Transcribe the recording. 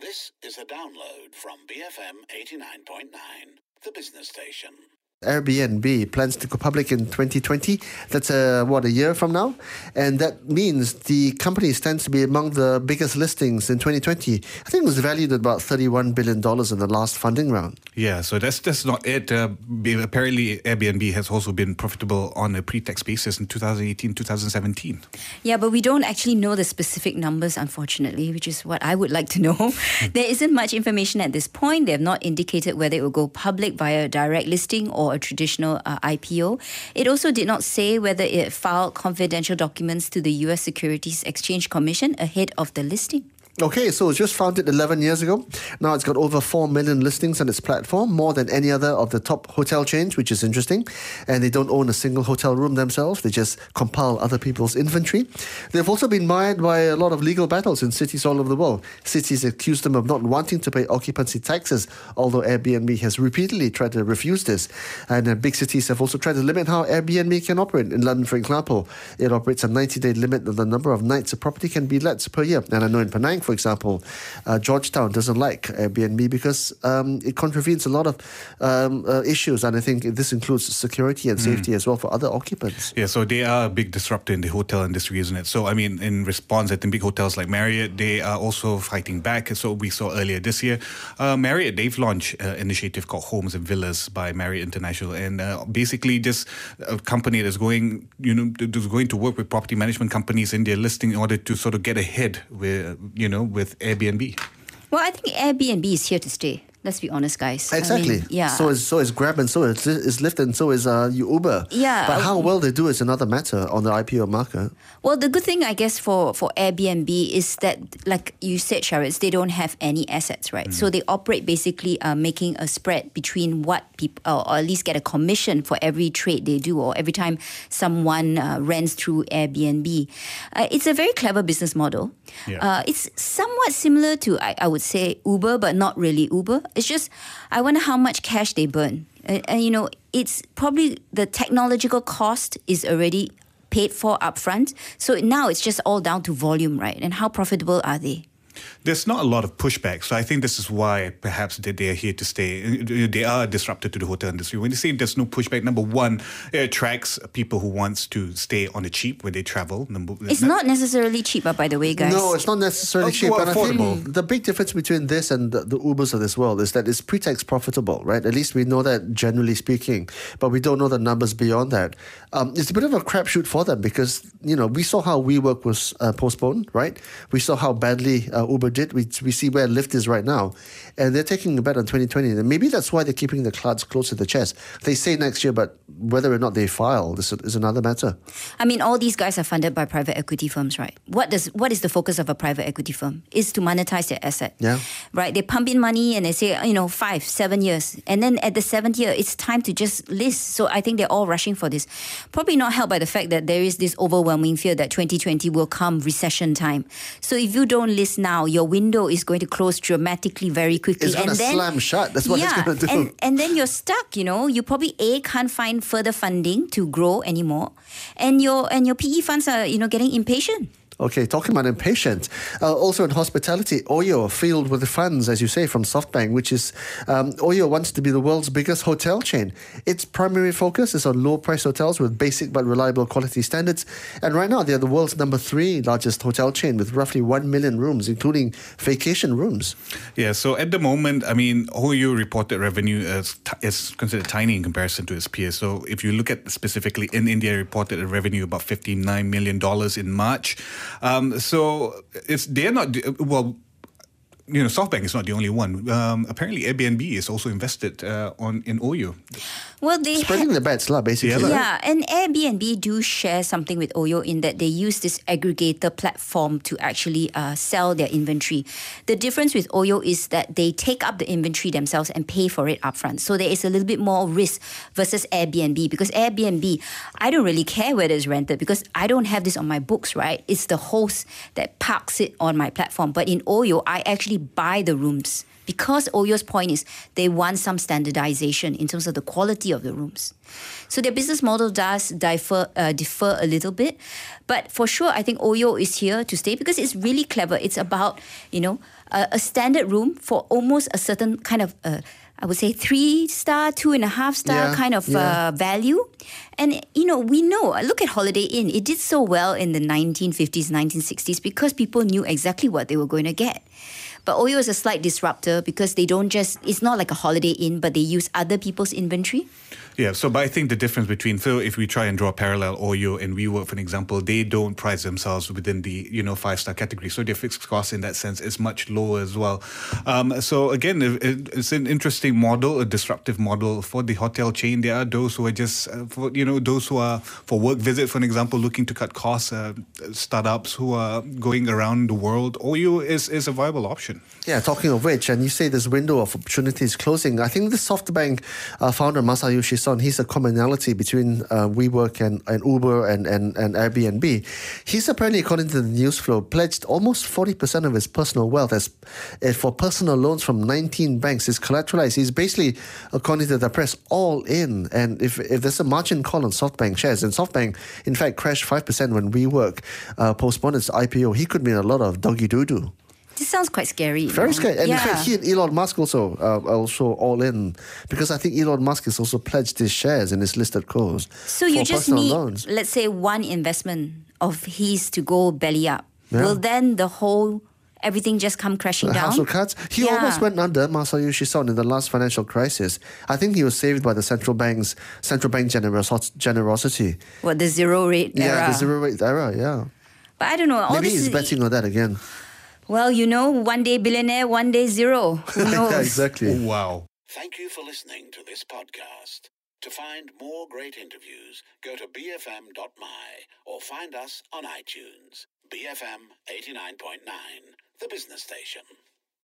This is a download from BFM 89.9, the business station. Airbnb plans to go public in 2020. That's a year from now, and that means the company stands to be among the biggest listings in 2020. I think it was valued at about $31 billion in the last funding round. Yeah, so that's not it. Apparently, Airbnb has also been profitable on a pre-tax basis in 2018, 2017. Yeah, but we don't actually know the specific numbers, unfortunately, which is what I would like to know. There isn't much information at this point. They have not indicated whether it will go public via a direct listing or a traditional IPO. It also did not say whether it filed confidential documents to the US Securities Exchange Commission ahead of the listing. Okay, so it was just founded 11 years ago. Now it's got over 4 million listings on its platform, more than any other of the top hotel chains, which is interesting. And they don't own a single hotel room themselves. They just compile other people's inventory. They've also been mired by a lot of legal battles in cities all over the world. Cities accuse them of not wanting to pay occupancy taxes, although Airbnb has repeatedly tried to refuse this. And big cities have also tried to limit how Airbnb can operate. In London, for example, it operates a 90-day limit on the number of nights a property can be let per year. And I know in Penang, for example, Georgetown doesn't like Airbnb because it contravenes a lot of issues, and I think this includes security and safety as well for other occupants. Yeah, so they are a big disruptor in the hotel industry, isn't it? So, I mean, in response, I think big hotels like Marriott, they are also fighting back. So we saw earlier this year, Marriott, they've launched an initiative called Homes and Villas by Marriott International, and basically just a company that's going to work with property management companies in their listing in order to sort of get ahead with Airbnb. Well, I think Airbnb is here to stay. Let's be honest, guys. Exactly. I mean, yeah. So is Grab, and so is Lyft, and so is Uber. Yeah. But how well they do is another matter on the IPO market. Well, the good thing, I guess, for Airbnb is that, like you said, Sharitz, they don't have any assets, right? So they operate basically making a spread between what people, or at least get a commission for every trade they do, or every time someone rents through Airbnb. It's a very clever business model. Yeah. It's somewhat similar to, I would say, Uber, but not really Uber. It's just, I wonder how much cash they burn. And it's probably the technological cost is already paid for upfront. So now it's just all down to volume, right? And how profitable are they? There's not a lot of pushback, so I think this is why perhaps they are here to stay. They are a disruptor to the hotel industry. When you say there's no pushback, number one, it attracts people who wants to stay on the cheap when they travel. It's not necessarily cheaper, by the way, guys. No, it's not necessarily cheap. Well, but affordable. I think the big difference between this and the Ubers of this world is that it's pre-tax profitable, right? At least we know that generally speaking, but we don't know the numbers beyond that. It's a bit of a crapshoot for them because, we saw how WeWork was postponed, right? We saw how badly Uber did. We see where Lyft is right now. And they're taking a bet on 2020. And maybe that's why they're keeping the cards close to the chest. They say next year, but whether or not they file is another matter. I mean, all these guys are funded by private equity firms, right? What is the focus of a private equity firm? Is to monetize their asset. Yeah. Right? They pump in money and they say, 5, 7 years. And then at the 7th year, it's time to just list. So I think they're all rushing for this. Probably not helped by the fact that there is this overwhelming fear that 2020 will come recession time. So if you don't list now, your window is going to close dramatically very quickly. It's going to slam shut. That's what it's going to do. And then you're stuck, You probably, can't find further funding to grow anymore. And your PE funds are, getting impatient. Okay, talking about impatient. Also in hospitality, Oyo filled with the funds, as you say, from SoftBank, which is, Oyo wants to be the world's biggest hotel chain. Its primary focus is on low-price hotels with basic but reliable quality standards. And right now, they're the world's number 3 largest hotel chain with roughly 1 million rooms, including vacation rooms. Yeah, so at the moment, I mean, Oyo reported revenue is considered tiny in comparison to its peers. So if you look at specifically in India, reported a revenue about $59 million in March. So they're not, well, SoftBank is not the only one. Apparently, Airbnb is also invested in Oyo. Well, they spreading the bets, basically. Yeah, and Airbnb do share something with Oyo in that they use this aggregator platform to actually sell their inventory. The difference with Oyo is that they take up the inventory themselves and pay for it upfront. So there is a little bit more risk versus Airbnb, because Airbnb, I don't really care whether it's rented because I don't have this on my books, right? It's the host that parks it on my platform. But in Oyo, I actually buy the rooms. Because Oyo's point is they want some standardization in terms of the quality of the rooms. So their business model does differ a little bit. But for sure, I think Oyo is here to stay because it's really clever. It's about, a standard room for almost a certain kind of, I would say 3-star, 2.5-star kind of value. And, we know, look at Holiday Inn. It did so well in the 1950s, 1960s because people knew exactly what they were going to get. But Oyo is a slight disruptor because they don't it's not like a Holiday Inn, but they use other people's inventory. Yeah, but I think the difference between, so if we try and draw a parallel, Oyo and WeWork, for an example, they don't price themselves within the, 5-star category. So their fixed cost in that sense is much lower as well. So again, it's an interesting model, a disruptive model for the hotel chain. There are those who are just, those who are for work visit, for an example, looking to cut costs, startups who are going around the world. Oyo is a viable option. Yeah, talking of which, and you say this window of opportunity is closing. I think the SoftBank founder, Masayoshi Son, he's a commonality between WeWork and Uber and Airbnb. He's apparently, according to the news flow, pledged almost 40% of his personal wealth as for personal loans from 19 banks. He's collateralized. He's basically, according to the press, all in. And if there's a margin call on SoftBank shares, and SoftBank, in fact, crashed 5% when WeWork postponed its IPO, he could be in a lot of doggy doo-doo. This sounds quite scary. Very scary. And in fact, he and Elon Musk also all in, because I think Elon Musk has also pledged his shares in his listed cos. So you just need, loans. Let's say, one investment of his to go belly up. Yeah. Will then everything just come crashing The down? house of cards. He almost went under, Masayoshi Son, in the last financial crisis. I think he was saved by the central bank generosity. What, the zero rate era? Yeah, the zero rate era, yeah. But I don't know. Maybe he's betting on that again. Well, one day billionaire, one day zero. Who knows? Yeah, exactly. Wow. Thank you for listening to this podcast. To find more great interviews, go to bfm.my or find us on iTunes. BFM 89.9, the business station.